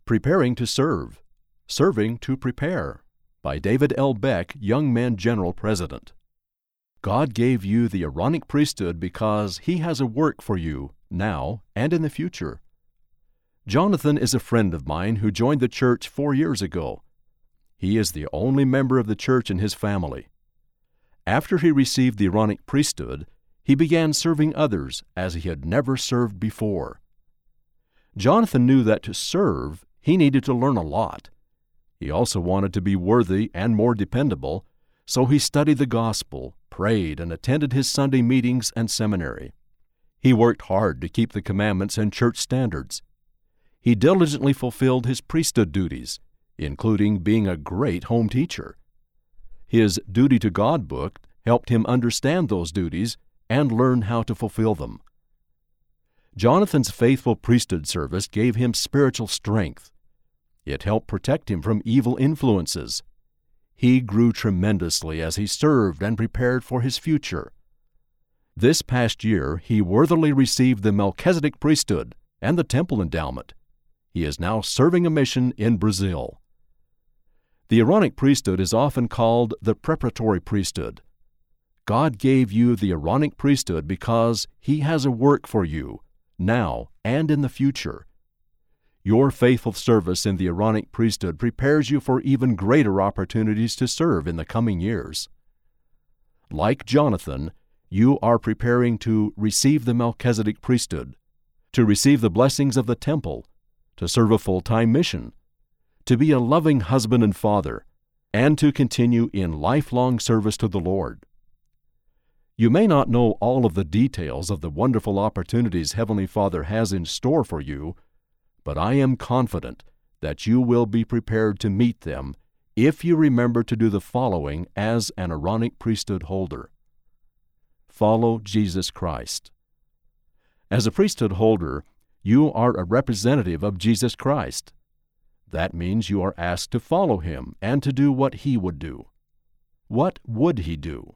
Preparing to Serve, Serving to Prepare, by David L. Beck, Young Men General President. God gave you the Aaronic priesthood because He has a work for you, now and in the future. Jonathan is a friend of mine who joined the church 4 years ago. He is the only member of the church in his family. After he received the Aaronic priesthood, he began serving others as he had never served before. Jonathan knew that to serve, he needed to learn a lot. He also wanted to be worthy and more dependable, so he studied the gospel, prayed, and attended his Sunday meetings and seminary. He worked hard to keep the commandments and church standards. He diligently fulfilled his priesthood duties, including being a great home teacher. His Duty to God book helped him understand those duties and learn how to fulfill them. Jonathan's faithful priesthood service gave him spiritual strength. It helped protect him from evil influences. He grew tremendously as he served and prepared for his future. This past year, he worthily received the Melchizedek priesthood and the temple endowment. He is now serving a mission in Brazil. The Aaronic priesthood is often called the preparatory priesthood. God gave you the Aaronic priesthood because He has a work for you, now and in the future. Your faithful service in the Aaronic priesthood prepares you for even greater opportunities to serve in the coming years. Like Jonathan, you are preparing to receive the Melchizedek priesthood, to receive the blessings of the temple, to serve a full-time mission, to be a loving husband and father, and to continue in lifelong service to the Lord. You may not know all of the details of the wonderful opportunities Heavenly Father has in store for you, but I am confident that you will be prepared to meet them if you remember to do the following as an Aaronic priesthood holder. Follow Jesus Christ. As a priesthood holder, you are a representative of Jesus Christ. That means you are asked to follow Him and to do what He would do. What would He do?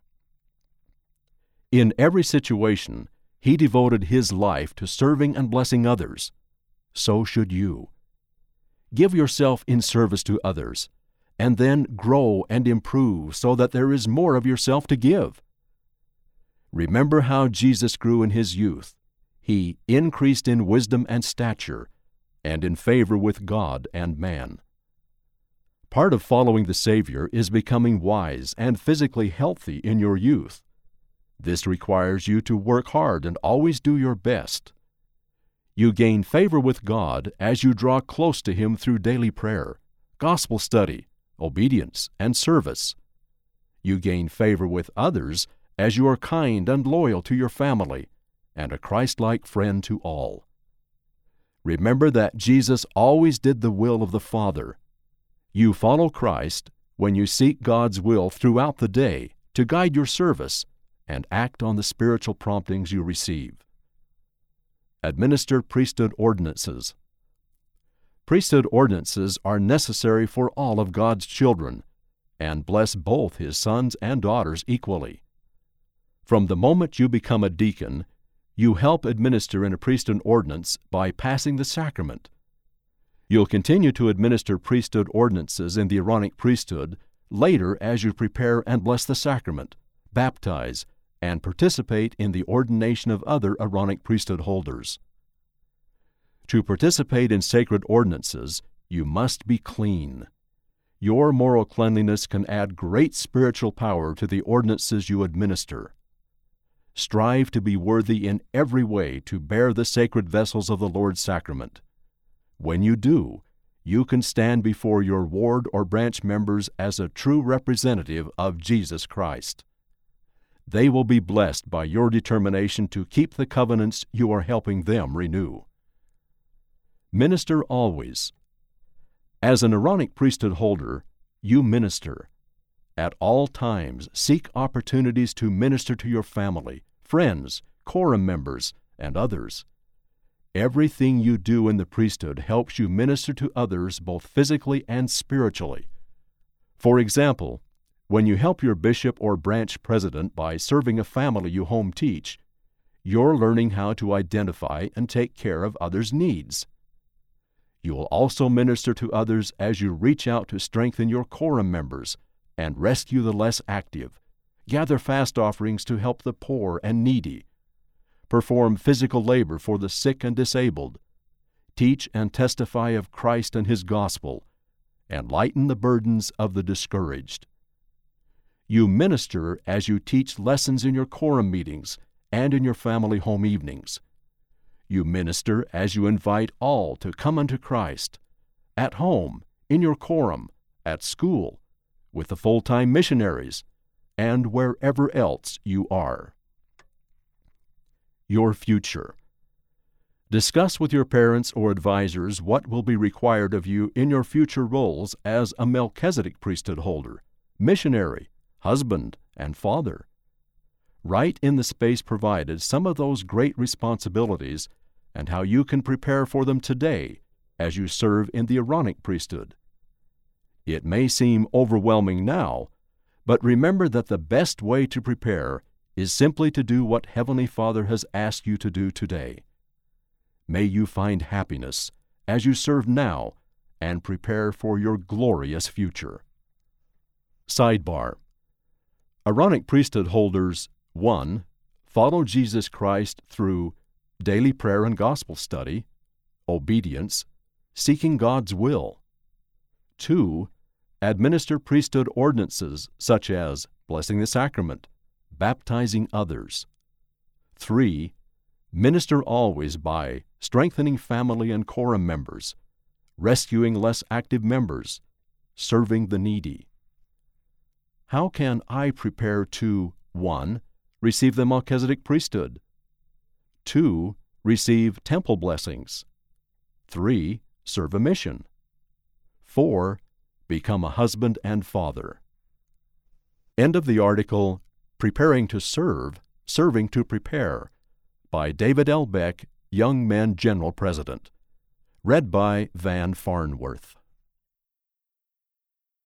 In every situation, He devoted His life to serving and blessing others. So should you. Give yourself in service to others, and then grow and improve so that there is more of yourself to give. Remember how Jesus grew in His youth. He increased in wisdom and stature, and in favor with God and man. Part of following the Savior is becoming wise and physically healthy in your youth. This requires you to work hard and always do your best. You gain favor with God as you draw close to Him through daily prayer, gospel study, obedience, and service. You gain favor with others as you are kind and loyal to your family and a Christ-like friend to all. Remember that Jesus always did the will of the Father. You follow Christ when you seek God's will throughout the day to guide your service and act on the spiritual promptings you receive. Administer priesthood ordinances. Priesthood ordinances are necessary for all of God's children and bless both His sons and daughters equally. From the moment you become a deacon, you help administer in a priesthood ordinance by passing the sacrament. You'll continue to administer priesthood ordinances in the Aaronic priesthood later as you prepare and bless the sacrament, baptize, and participate in the ordination of other Aaronic priesthood holders. To participate in sacred ordinances, you must be clean. Your moral cleanliness can add great spiritual power to the ordinances you administer. Strive to be worthy in every way to bear the sacred vessels of the Lord's sacrament. When you do, you can stand before your ward or branch members as a true representative of Jesus Christ. They will be blessed by your determination to keep the covenants you are helping them renew. Minister always. As an Aaronic priesthood holder, you minister. At all times, seek opportunities to minister to your family, friends, quorum members, and others. Everything you do in the priesthood helps you minister to others both physically and spiritually. For example, when you help your bishop or branch president by serving a family you home teach, you're learning how to identify and take care of others' needs. You will also minister to others as you reach out to strengthen your quorum members and rescue the less active, gather fast offerings to help the poor and needy, perform physical labor for the sick and disabled, teach and testify of Christ and His gospel, and lighten the burdens of the discouraged. You minister as you teach lessons in your quorum meetings and in your family home evenings. You minister as you invite all to come unto Christ, at home, in your quorum, at school, with the full-time missionaries, and wherever else you are. Your future. Discuss with your parents or advisors what will be required of you in your future roles as a Melchizedek priesthood holder, missionary, husband, and father. Write in the space provided some of those great responsibilities and how you can prepare for them today as you serve in the Aaronic priesthood. It may seem overwhelming now, but remember that the best way to prepare is simply to do what Heavenly Father has asked you to do today. May you find happiness as you serve now and prepare for your glorious future. Sidebar. Aaronic priesthood holders 1. Follow Jesus Christ through daily prayer and gospel study, obedience, seeking God's will. 2. Administer priesthood ordinances such as blessing the sacrament, baptizing others. 3. Minister always by strengthening family and quorum members, rescuing less active members, serving the needy. How can I prepare to 1. Receive the Melchizedek priesthood, 2. Receive temple blessings, 3. Serve a mission, 4. Become a husband and father. End of the article, Preparing to Serve, Serving to Prepare, by David L. Beck, Young Men General President. Read by Van Farnworth.